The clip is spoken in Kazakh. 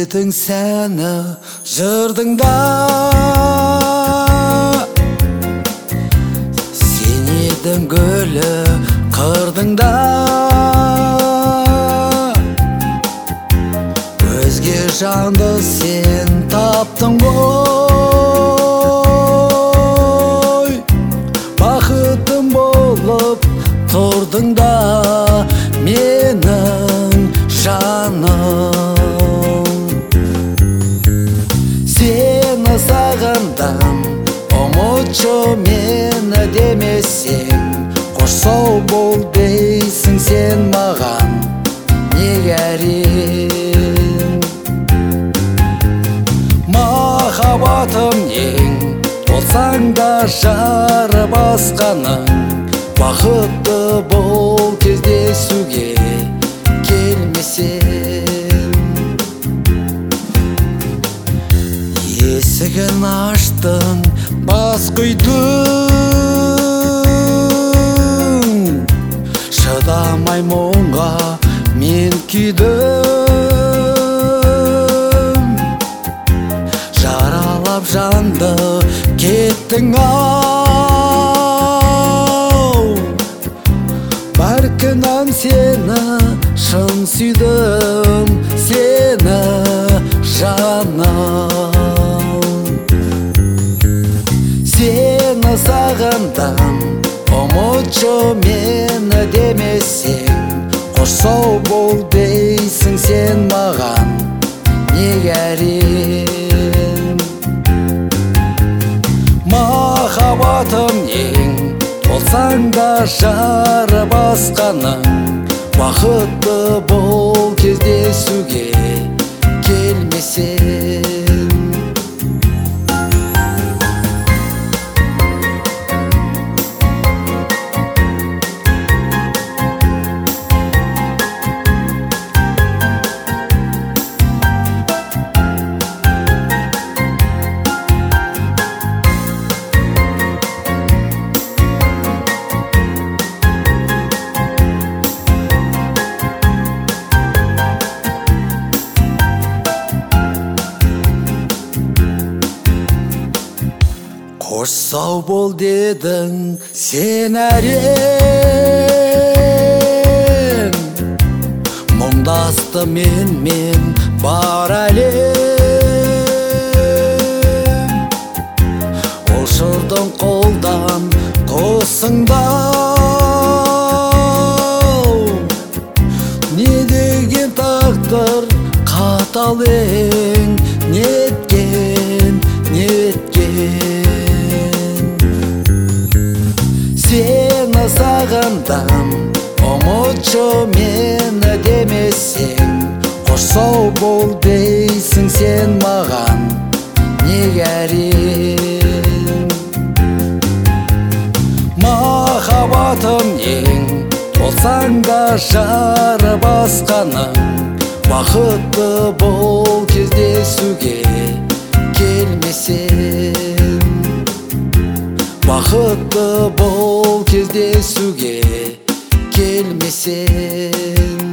едің сәні жырдыңда, сен едің гүлі қырдыңда. Өзге жанды сен таптың ғой, бақытым болып тұрдың да менің жаным. Сені сағындым, ұмытшы мені демесең, қош сау бол дейсің сен маған неге әрең. Махаббатым ең болсаң да жары басқаның, бақытты бол кездесуге келмесең. Есігін аштың бас құйдың, шыдамай мұңға мен күйдім. Жаралап жанды кеттің ау, бәлкім сені шын сүйдім, сені жаным. Сені сағындым, ұмытшы мені демесең, қош сау бол дейсің сен маған неге әрең. Махаббатым ең болсаң да жары басқаның, бақытты бол кездесуге келмесең. Қош сау бол дедің сен әрең, мұңдасты мен бар әлем. Ұшырдың қолдан қосыңдау, не деген тағдыр қатал ең, неткен. Сені сағындым, ұмытшы мені демесең, қош сау бол дейсің сен маған неге әрең. Махаббатым ең болсаң да жары басқаның, бақытты бол кездесуге келмесең. Бақытты бол кездесуге келмесең.